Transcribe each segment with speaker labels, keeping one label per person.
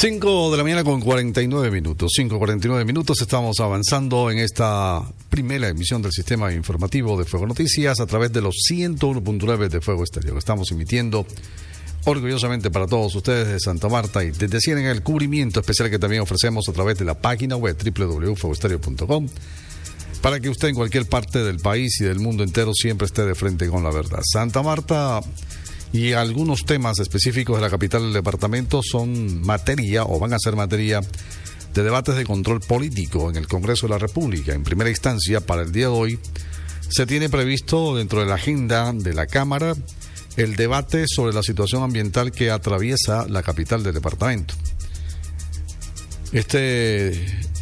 Speaker 1: 5 de la mañana con 49 minutos. 5:49 minutos. Estamos avanzando en esta primera emisión del sistema informativo de Fuego Noticias a través de los 101.9 de Fuego Estéreo. Estamos emitiendo orgullosamente para todos ustedes de Santa Marta y desde CNN el cubrimiento especial que también ofrecemos a través de la página web www.fuegoestereo.com para que usted en cualquier parte del país y del mundo entero siempre esté de frente con la verdad. Santa Marta y algunos temas específicos de la capital del departamento son materia o van a ser materia de debates de control político en el Congreso de la República. En primera instancia, para el día de hoy, se tiene previsto dentro de la agenda de la Cámara el debate sobre la situación ambiental que atraviesa la capital del departamento. Este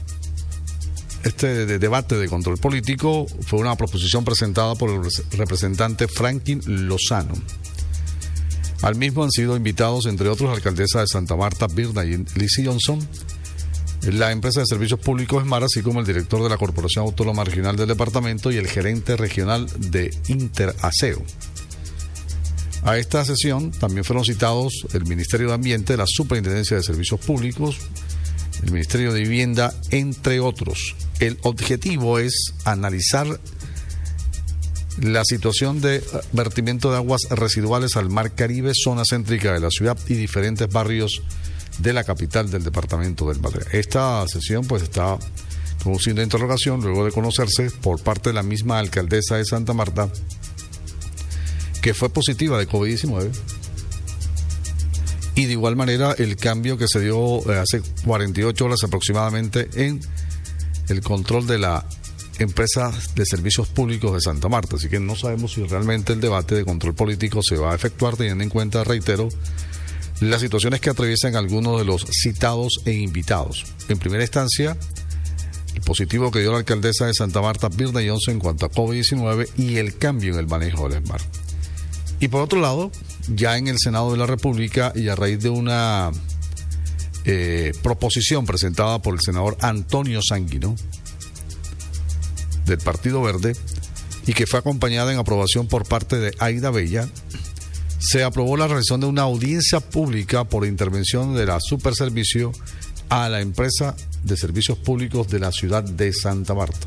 Speaker 1: debate de control político fue una proposición presentada por el representante Franklin Lozano. Al mismo han sido invitados, entre otros, la alcaldesa de Santa Marta, Birna y Lizzie Johnson, la empresa de servicios públicos ESMAR, así como el director de la Corporación Autónoma Regional del departamento y el gerente regional de Interaseo. A esta sesión también fueron citados el Ministerio de Ambiente, la Superintendencia de Servicios Públicos, el Ministerio de Vivienda, entre otros. El objetivo es analizar la situación de vertimiento de aguas residuales al Mar Caribe, zona céntrica de la ciudad y diferentes barrios de la capital del departamento del Magdalena. Esta sesión pues está con un signo de interrogación luego de conocerse por parte de la misma alcaldesa de Santa Marta que fue positiva de COVID-19 y de igual manera el cambio que se dio hace 48 horas aproximadamente en el control de la empresa de servicios públicos de Santa Marta, así que no sabemos si realmente el debate de control político se va a efectuar teniendo en cuenta, reitero, las situaciones que atraviesan algunos de los citados e invitados. En primera instancia, el positivo que dio la alcaldesa de Santa Marta, Birna Johnson, en cuanto a COVID-19 y el cambio en el manejo del ESMAR. Y por otro lado, ya en el Senado de la República y a raíz de una proposición presentada por el senador Antonio Sanguino, del Partido Verde, y que fue acompañada en aprobación por parte de Aida Bella, se aprobó la realización de una audiencia pública por intervención de la Superservicio a la empresa de servicios públicos de la ciudad de Santa Marta.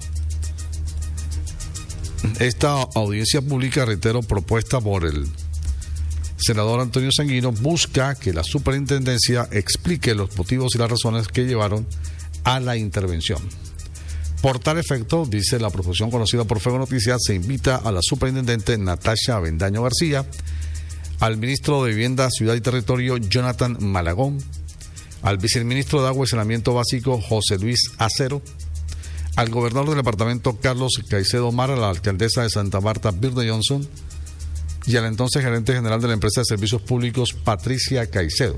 Speaker 1: Esta audiencia pública, reitero, propuesta por el senador Antonio Sanguino, busca que la superintendencia explique los motivos y las razones que llevaron a la intervención. Por tal efecto, dice la proposición conocida por Fuego Noticias, se invita a la superintendente Natasha Avendaño García, al ministro de Vivienda, Ciudad y Territorio, Jonathan Malagón, al viceministro de Agua y Saneamiento Básico, José Luis Acero, al gobernador del departamento, Carlos Caicedo Mar, a la alcaldesa de Santa Marta, Birna Johnson, y al entonces gerente general de la empresa de servicios públicos, Patricia Caicedo.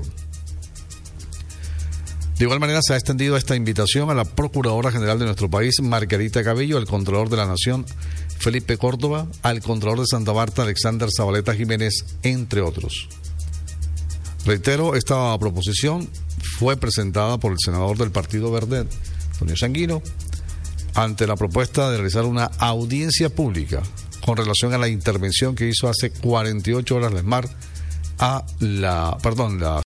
Speaker 1: De igual manera, se ha extendido esta invitación a la Procuradora General de nuestro país, Margarita Cabello, al Contralor de la Nación, Felipe Córdoba, al Contralor de Santa Marta, Alexander Zabaleta Jiménez, entre otros. Reitero, esta proposición fue presentada por el senador del Partido Verde, Antonio Sanguino, ante la propuesta de realizar una audiencia pública con relación a la intervención que hizo hace 48 horas la ESMAR a la